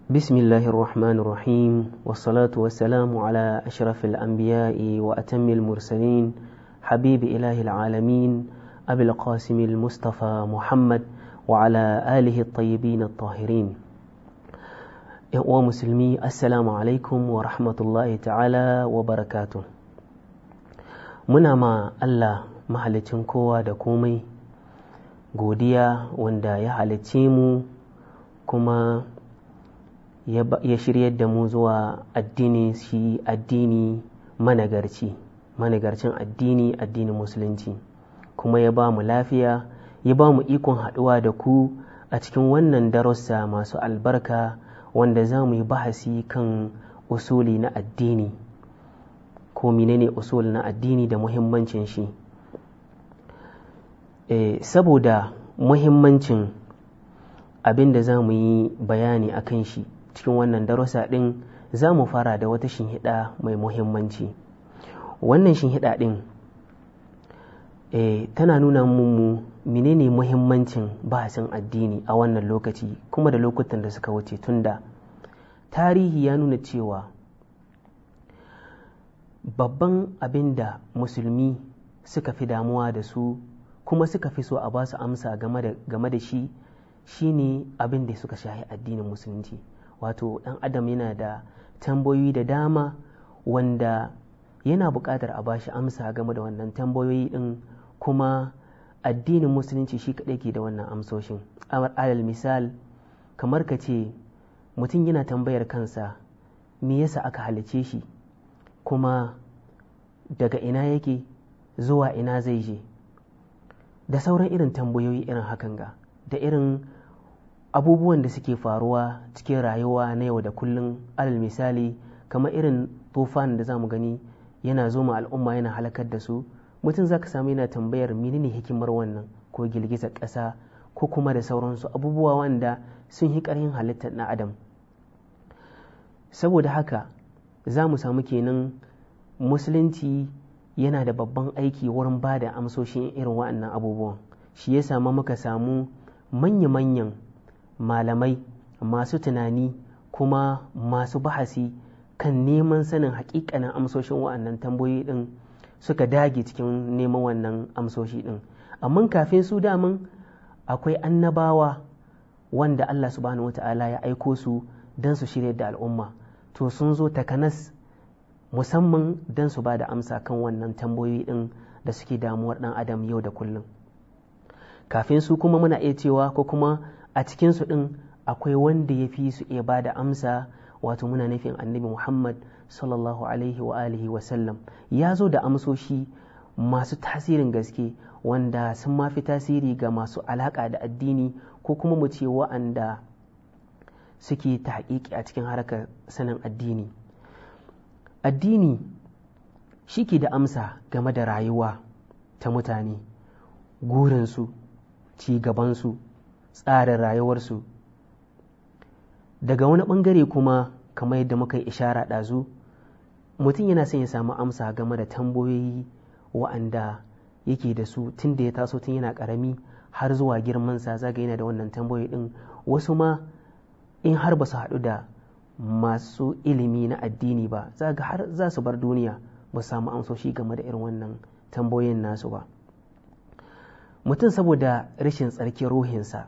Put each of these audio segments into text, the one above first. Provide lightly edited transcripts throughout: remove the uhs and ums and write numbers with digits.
بسم الله الرحمن الرحيم والصلاة والسلام على أشرف الأنبياء وأتم المرسلين حبيب إله العالمين أبي القاسم المصطفى محمد وعلى آله الطيبين الطاهرين. ومسلمي السلام عليكم ورحمة الله تعالى وبركاته. muna ma Allah mahalicin kowa da komai godiya wanda ya halicce mu kuma ya shiryar da mu zuwa addini managarcin addinin musulunci, kuma ya ba mu lafiya, ya ba mu ikon haɗuwa da ku a cikin wannan darussa masu albarka wanda za mu yi bahasi kan usuli na addini, ko menene usul na addini da muhimmancin shi. Saboda muhimmancin abin da za mu yi bayani a kan shi cikin wannan darussa ɗin, za mu fara da wata shinhiɗa mai muhimmanci. Wannan shinhiɗa ɗin tana nuna mu menene muhimmancin bahasin addini a wannan lokaci kuma da lokutan da suka wuce, tunda tarihi ya nuna cewa babban abin da musulmi suka fi damuwa da su kuma suka fi so a ba su amsa game da shi shine abin da suka shahi addinin musulunci. Wato ɗan adam yana da tambayoyi da dama wanda yana buƙatar a bashi amsa game da wannan tambayoyi ɗin, kuma addinin musulunci shi kaɗai ke da wannan amsoshin. Alal misal, kamar ka ce mutum yana tambayar kansa me yasa aka halice shi, kuma daga ina yake zuwa ina zai je, da sauran irin tambayoyi irin hakan ga, da irin abubuwan da suke faruwa cikin rayuwa na yau da kullum. Alal misali, kamar irin tufan da za mu gani yana zo ma al'umma yana halakar da su, mutum za ka samu yana tambayar menene hikimar wannan, ko girgizar ƙasa, ko kuma da sauransu abubuwa wanda sun yi ƙarfin halittar na adam. Saboda haka za mu samu kenan musulunci yana da babban aiki wurin ba da amsoshin irin waɗannan abubuwan. Shi ya samu muka samu manya-manyan malamai masu tunani kuma masu bahasi kan neman sanin haƙiƙanin amsoshin waɗannan tambayoyi ɗin, suka dage cikin neman wannan amsoshi ɗin. Amma kafin su daman akwai annabawa wanda Allah subhanahu wata'ala ya aiko su don su shirya da al'umma, to sun zo takanas musamman don su ba da amsa kan wannan tambayoyi ɗin da suke damuwar ɗan adam yau da kullum. Kafin su kuma muna iya cewa, ko kuma a cikinsu ɗin akwai wanda ya fi su iya ba da amsa, wato muna nufin annabi Muhammad sallallahu alaihi wa alihi wa sallam. Ya zo da amsoshi masu tasirin gaske wanda sun mafi tasiri ga masu alaƙa da addini, ko kuma mu ce wa'anda suke ta haƙiƙi a cikin harkar sanin addini. Addini shi ke da amsa game da rayuwa ta mutane, gurinsu, ci gabansu, tsarin rayuwarsu. Daga wani ɓangare kuma, kamar yadda muka yi ishara ɗazu, mutum yana son ya samu amsa game da tambayoyi wa'anda yake da su tun da ya taso tun yana ƙarami har zuwa girmansa, zaga yana da wannan tambayoyi ɗin. Wasu ma in har ba su haɗu da masu ilimi na addini ba, zaga har za su bar duniya ba su samu amsoshi game da irin wannan tambayoyin nasu ba. Mutum saboda rashin tsarkin ruhinsa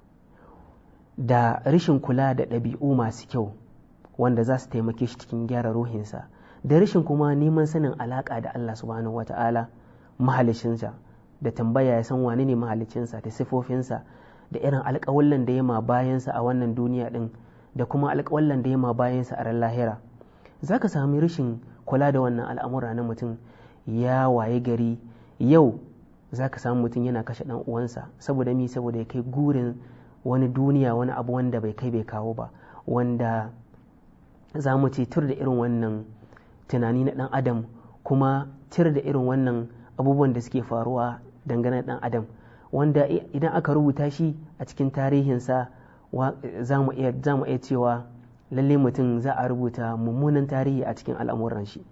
da rashin kula da ɗabi'u masu kyau wanda za su taimake shi cikin gyara ruhinsa, da rashin kuma neman sanin alaƙa da Allah subhanahu wata'ala mahalicinsa, da tambaya ya san wane ne mahalicinsa da sifofinsa, da irin alƙawallan da ya ma bayansa a wannan duniya ɗin, da kuma alƙawallan da ya ma bayansa a ran lahira, za ka sami rashin kula da wannan al'amura na mutum ya waye gari yau. Za ka samu mutum yana kashe ɗan uwansa saboda ya kai gurin wani duniya, wani abu wanda bai kai bai kawo ba, wanda za mu ce tur da irin wannan tunani na ɗan adam, kuma tur da irin wannan abubuwan da suke faruwa dangane da ɗan adam, wanda idan aka rubuta shi a cikin tarihinsa za mu iya cewa lalle mutum za a rubuta mummunan tarihi a cikin al'amuran shi.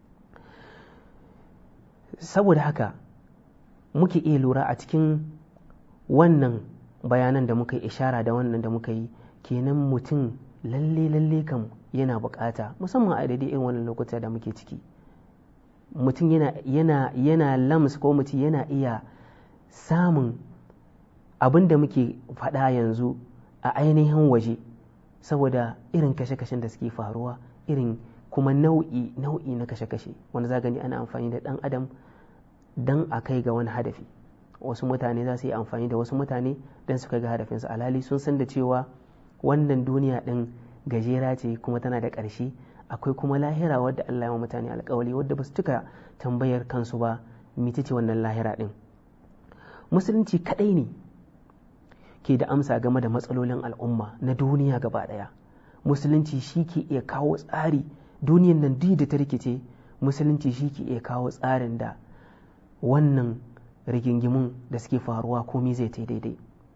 Saboda haka muke iya lura a cikin wannan bayanan da muka yi ishara da wannan da muka yi, kenan mutum lalle kam yana bukata, musamman a daidai irin wannan lokuta da muke ciki. Mutum yana lams ko mutum yana iya samun abin da muke faɗa yanzu a ainihin waje, saboda irin kashe-kashen da suke faruwa, irin kuma nau'i na kashe-kashe wanda za gani ana amfani da ɗan adam don a kai ga wani hadafi. Wasu mutane za su yi amfani da wasu mutane don su kai ga hadafinsu, alhali sun san da cewa wannan duniya ɗin gajera ce kuma tana da ƙarshe. Akwai kuma lahira wadda Allah ya wa mutane alƙawali, wadda ba su cika tambayar kansu ba mece ce wannan lahira ɗin. Musulunci kaɗai ne ke da amsa game da matsalolin al'umma na duniya gaba ɗaya. Musulunci shi ke iya kawo tsari, duniyan nan duk da ta rikice, musulunci shi ke iya kawo tsarin da wannan rigingimun da suke faruwa komai zai ta daidai.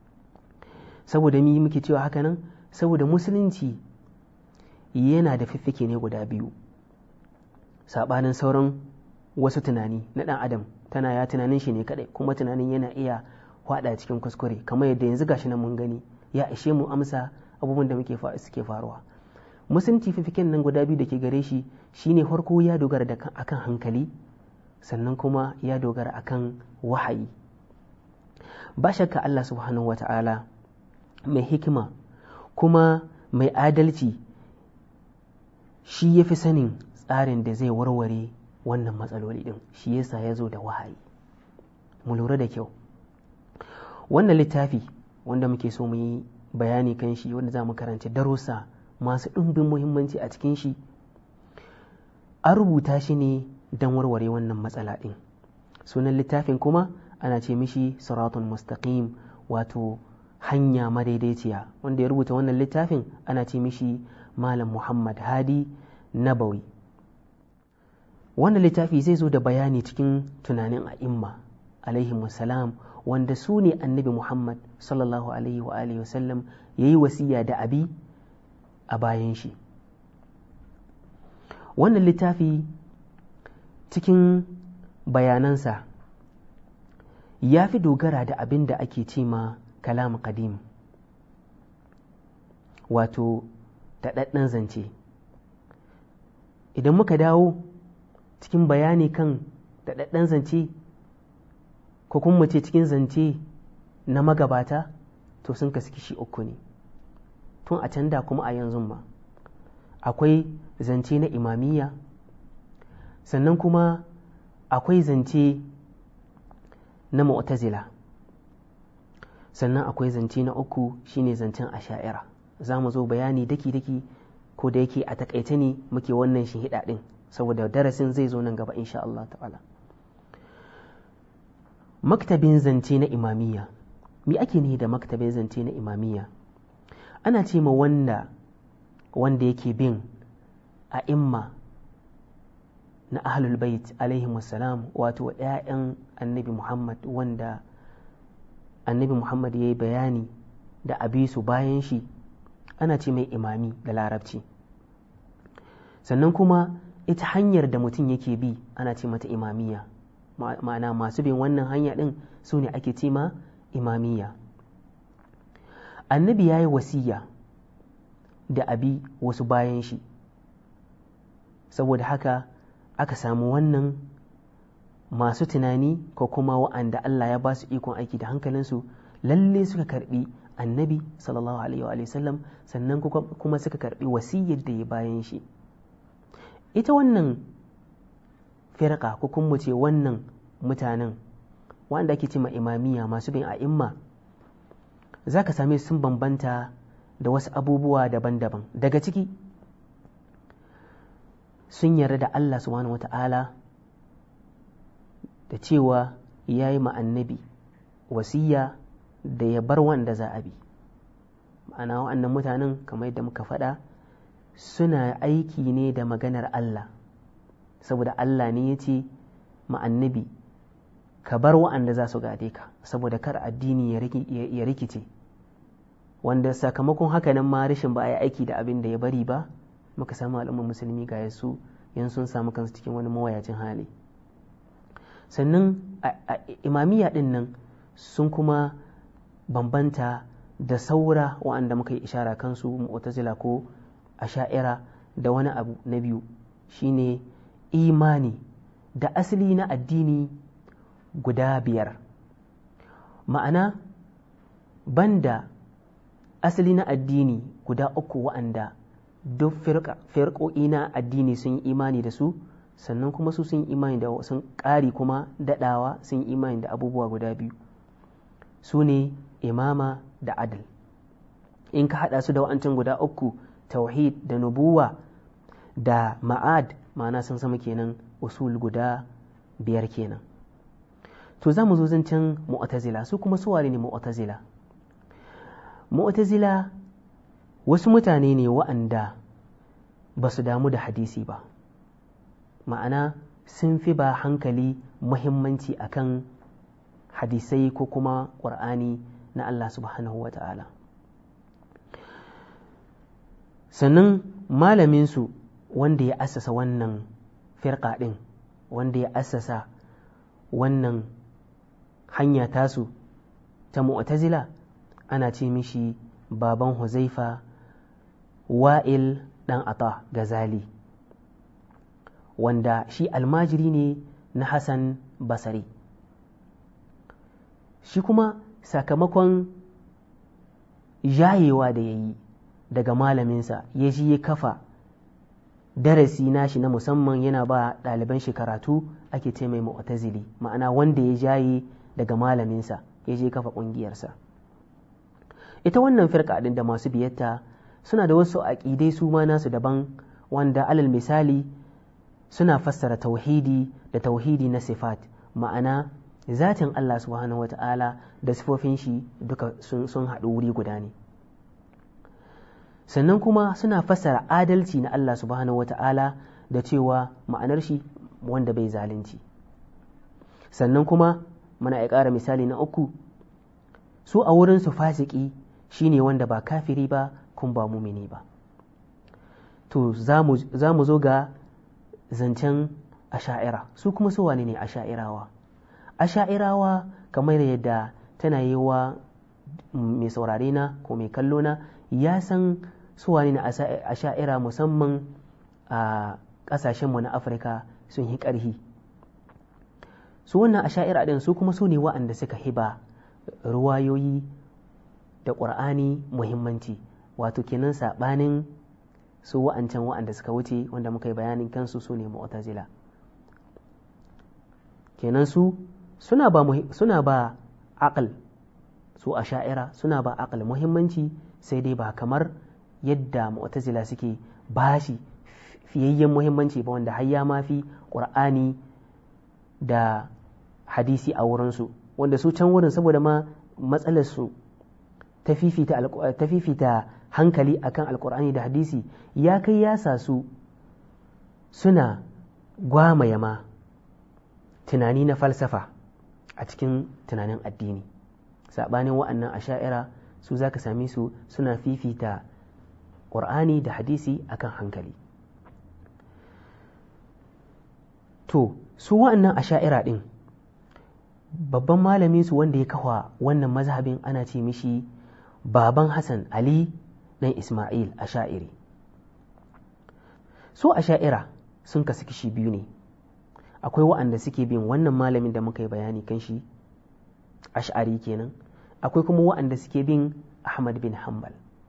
Saboda mi muke cewa haka nan? Saboda musulunci yana da fiffike ne guda biyu, saɓanin sauran wasu tunani na ɗan adam. Tana ya tunanin shi ne kaɗai, kuma tunanin yana iya hwada cikin kuskure, kamar yadda yanzu gashi nan mun gani ya ishe mu amsa abubuwan da suke faruwa. Musulunci fifiken nan guda biyu da ke gare shi shine farko ya dogara da akan hankali, sannan kuma ya dogara akan wahayi. Ba shakka Allah subhanahu wata'ala mai hikima kuma mai adalci shi ya fi sanin tsarin da zai warware wannan matsaloli ɗin, shi yasa ya zo da wahayi. Mu lura da kyau, wannan littafi wanda muke so mu yi bayani kan shi, wanda za mu karanta darussa masu ɗumbin muhimmanci a cikin shi, an rubuta shi ne don warware wannan matsala ɗin. Sunan littafin kuma ana ce mishi Siratun Mustaqim, wato hanya madaidaiciya. Wanda ya rubuta wannan littafin ana ce mishi Malam Muhammad Hadi Nabawi. Wannan littafi zai zo da bayani cikin tunanin a'imma alaihi wasalam, wanda su ne annabi Muhammad sallallahu alaihi wa alihi wasallam ya yi wasiya da abi a bayan shi. Wannan littafi cikin bayanansa ya fi dogara da abin da ake ce ma kalam qadim, wato daɗaɗɗen zance. Idan muka dawo cikin bayani kan daɗaɗɗen zance, ko kuma mu ce cikin zance na magabata, to sun kasu kishi uku ne, tun a can da kuma a yanzu ma. Akwai zance na imamiyya, sannan kuma akwai zance na mu'tazila, sannan akwai zance na uku shine zancen asha'ira. Za mu zo bayani daki-daki, ko da yake a takaice ne muke wannan shinhiɗa ɗin, saboda darasin zai zo nan gaba insha Allah ta'ala. Maktabin zance na imamiyya, me ake ne da maktabin zance na imamiyya? Ana ce ma wanda yake bin a imma na ahlul bait alaihi wassalam, wato ‘ya'yan annabi Muhammad, wanda annabi Muhammad ya yi bayani da abisu bayan shi, ana ce mai imami da larabci. Sannan kuma ita hanyar da mutum yake bi ana ce mata imamiyya, ma'ana masu bin wannan hanya ɗin su ne ake ce ma imamiyya. Annabi ya yi wasiya da abi wasu bayan shi, saboda haka aka samu wannan masu tunani ko kuma wa'anda Allah ya ba su ikon aiki da hankalinsu, lalle suka karbi annabi sallallahu alaihi wa sallam, sannan kuma suka karbi wasiyyar da ya bayan shi. Ita wannan firqa ko kuma ce wannan mutanen wanda ake ce ma imamiyya, masu bin a'imma, za ka same sun bambanta da wasu abubuwa daban-daban. Daga ciki sun yarda da Allah subhanahu wata'ala da cewa ya yi annabi wasiya da ya bar wanda za a bi. Ma'ana wa'annan mutanen kamar yadda muka faɗa suna aiki ne da maganar Allah, saboda Allah ne ya ce ma annabi ka bar wa'anda za su gade ka, saboda kar addini ya rikice, wanda sakamakon haka nan ma rashin ba a yi aiki da abin da ya bari ba, muka samu al'ummar musulmi ga yasu yan sun samu kansu cikin wani mawayacin hali. Sannan imamiyya ɗin nan sun kuma bambanta da saura wa'anda muka yi ishara kansu mu'tazila ko asha'ira da wani abu na biyu shine imani da asali na addini guda 5. Ma'ana banda asali na addini guda 3 wa'anda duk firƙoƙi na addini sun yi imani da su, sannan kuma su sun imani da sun ƙari kuma daɗawa sun imani da abubuwa guda 2 su ne imama da adal. In ka haɗa su da wa'ancin guda 3 tauhid da nubuwa da ma'ad, ma'ana sun sama kenan usul guda 5 kenan. To za mu zo zancen mu'tazila. Su kuma suware ne mu'tazila? Mu'tazila wasu mutane ne wa'anda ba su damu da hadisi ba, ma'ana sun fi ba hankali muhimmanci akan hadisai ko kuma ƙur'ani na Allah subhanahu wa ta'ala. Sannan malaminsu wanda ya assasa wannan firqa ɗin, wanda ya assasa wannan hanya tasu ta mu'tazila, ana ce mishi baban Huzaifa Wa'il ɗan Ata Gazali, wanda shi almajiri ne na Hassan Basari. Shi kuma sakamakon jayewa da ya yi daga malaminsa, ya ji ya kafa darasi nashi na musamman yana ba ɗaliban shi karatu, ake ce mai mu'tazili, ma'ana wanda ya jaye daga malaminsa ya je kafa ƙungiyarsa. Ita wannan firka ɗin da masu biyarta suna da wasu aƙidai su ma nasu daban, wanda alal misali suna fassara tauhidi da tauhidi na sifat, ma'ana zatin Allah subhanahu wa ta'ala da sifofin shi duka sun haɗu wuri guda ne. Sannan kuma suna fassara adalci na Allah subhanahu wa ta'ala da cewa ma'anar shi wanda bai zalunci. Sannan kuma muna ya ƙara misali na 3, su a wurinsu fasiki shine wanda ba kafiri ba kun ba mumini ba. To za mu zo ga zancen asha'ira. Su kuma su wane ne asha'irawa? Asha'irawa kamar yadda tana yi wa mai saurare na ko mai kallo na ya san su wane ne asha'ira, musamman a ƙasashenmu na Afirka sun yi ƙarhi. Su wannan asha'ira ɗin su kuma su ne wa'anda suka hiba ruwayoyi da ƙur'ani muhimmanci, wato kenan saɓanin su wa'ancan wa'anda suka wuce wanda muka yi bayanin kansu su ne mu'tazila. Kenan su suna ba aql, su asha'ira suna ba aql muhimmanci, sai dai ba kamar yadda mu'tazila suke bashi fiyayyen muhimmanci ba, wanda har ya mafi ƙur'ani da hadisi a wurinsu, wanda su can wurin saboda ma matsalarsu ta fifita hankali akan alkur'ani da hadisi ya kai ya sa su suna gwamaya ma tunani na falsafa a cikin tunanin addini. Saɓanin wa'annan asha'ira su za ka same su suna fifita ƙur'ani da hadisi akan hankali. To su wa'annan asha'ira ɗin, babban malamin su wanda ya kafa wannan mazhabin ana ce mishi baban Hassan Ali ɗan Ismail Asha'iri. Su asha'ira sun kasu kishi biyu ne. Akwai wa'anda suke bin wannan malamin da muka yi bayani kan shi, Ash'ari kenan. Akwai kuma wa'anda suke bin Ahmad bin Hanbal.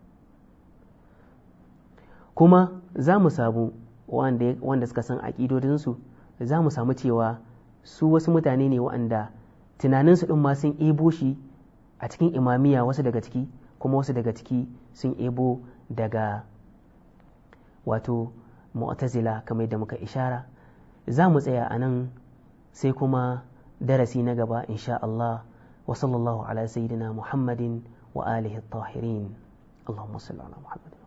Kuma za mu samu wanda suka san aƙidodinsu, za mu samu cewa su wasu mutane ne wa'anda tunaninsu ɗin ma sun ebo shi a cikin imamiya, wasu daga ciki, kuma wasu daga ciki sun ebo daga wato mu'tazila kamar yadda muka ishara. Za mu tsaya a nan sai kuma darasi na gaba insha Allah. Wa sallallahu ala sayyidina Muhammadin wa alihi at-tahirin. Allahumma salli ala Muhammadin.